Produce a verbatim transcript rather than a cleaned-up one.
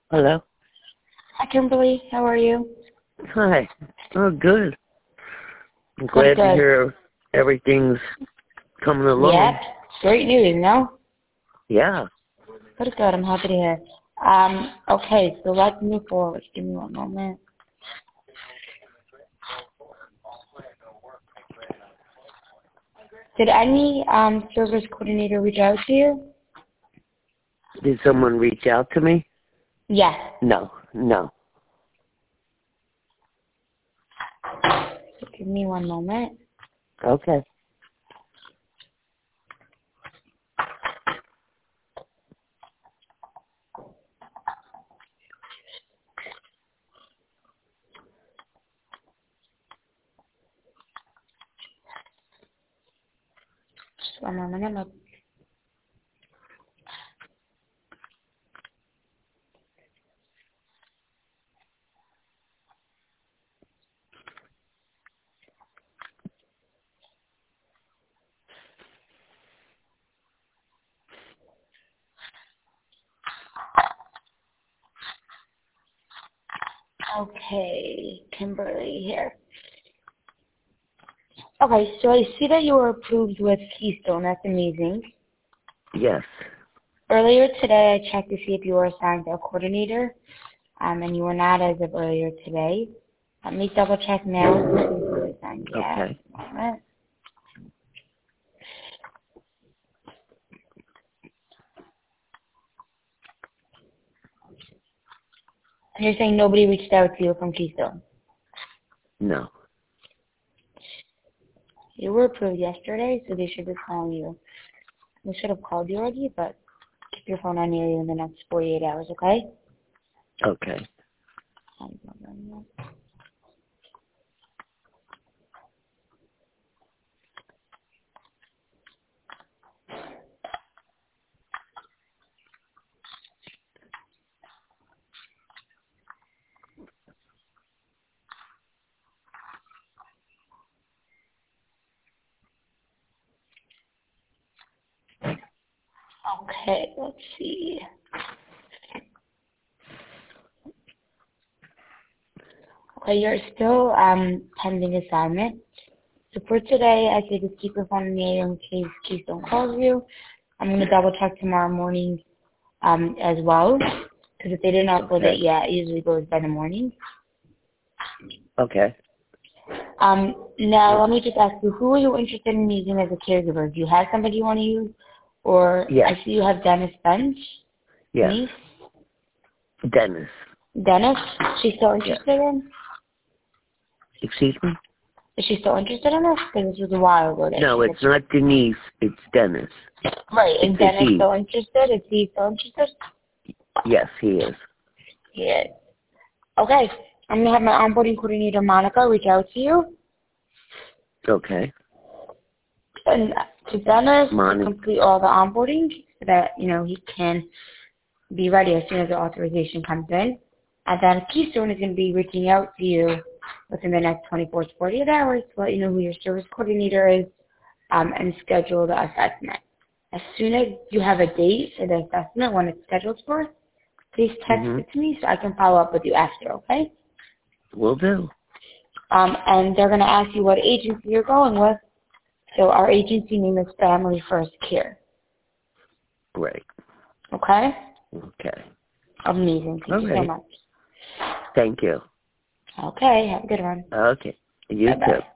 Hello. Hi, Kimberly. How are you? Hi. Oh, good. I'm Good, glad to good. hear everything's coming along. Yeah, great news, no? Yeah. Good, good. I'm happy to hear. Um, okay, so let's move forward. Give me one moment. Did any um, service coordinator reach out to you? Did someone reach out to me? Yes. No. No. So give me one moment. Okay. Just one moment. Look. Okay, Kimberly here. Okay, so I see that you were approved with Keystone. That's amazing. Yes. Earlier today, I checked to see if you were assigned a coordinator, um, and you were not as of earlier today. Let me double check now to see if you were assigned yet. Okay. Moment. And you're saying nobody reached out to you from Keystone? No. You were approved yesterday, so they should be calling you. They should have called you already, but keep your phone on you in the next forty-eight hours, okay? Okay. Okay, let's see. Okay, you're still um pending assignment. So for today, I say just keep your phone in the air in case Keystone calls you. I'm going to double check tomorrow morning um, as well, because if they didn't upload Okay. it yet, it usually goes by the morning. Okay. Um, now, let me just ask you, who are you interested in using as a caregiver? Do you have somebody you want to use? Or Yes. I see you have Dennis Bench, Yes. niece. Dennis. Dennis, she's still Yes. interested in? Excuse me? Is she still interested in this? Because this was a while ago that No, she it's said not Denise. It's Dennis. she... Right, is It's a Dennis he. still interested? Is he still interested? Yes, he is. Yeah. Okay. I'm going to have my onboarding coordinator, Monica, reach out to you. Okay. And to Dennis to Monica. complete all the onboarding so that, you know, he can be ready as soon as the authorization comes in. And then Keystone is going to be reaching out to you within the next twenty-four to forty-eight hours to let you know who your service coordinator is um, and schedule the assessment. As soon as you have a date for the assessment, when it's scheduled for, please text Mm-hmm. it to me so I can follow up with you after, okay? Will do. Um, and they're going to ask you what agency you're going with. So our agency name is Family First Care. Right. Okay? Okay. Amazing. Thank All you so right. much. Thank you. Okay. Have a good one. Okay. You Bye-bye. too.